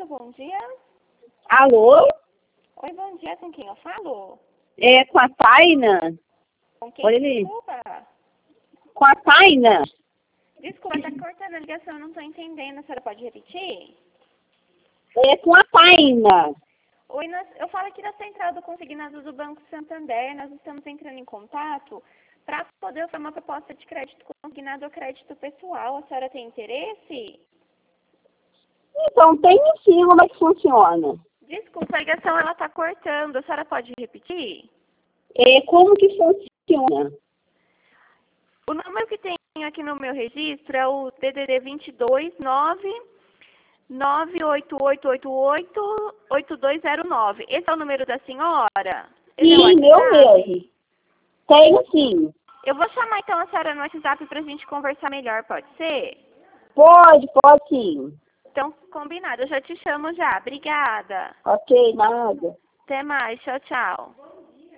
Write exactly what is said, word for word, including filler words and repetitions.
falando? Bom dia. Alô? Oi, bom dia. Com quem eu falo? É com a Taina? Com quem? Oi, Desculpa. com a Taina? Desculpa, tá cortando a ligação, eu não tô entendendo. A senhora pode repetir? É com a Taina. Oi, nós, eu falo aqui da central do consignado do Banco Santander. Nós estamos entrando em contato para poder fazer uma proposta de crédito consignado ou crédito pessoal. A senhora tem interesse? Então, tem sim, como é que funciona? Desculpa, a ligação ela tá cortando. A senhora pode repetir? É, como que funciona? O número que tem aqui no meu registro é o D D D vinte e dois nove nove oito oito oito oito oito dois zero nove. Esse é o número da senhora? Esse é o Sim, meu WhatsApp? mesmo. Tenho sim. Eu vou chamar então a senhora no WhatsApp pra gente conversar melhor, pode ser? Pode, pode sim. Então, combinado. Eu já te chamo já. Obrigada. Ok, nada. Até mais. Tchau, tchau.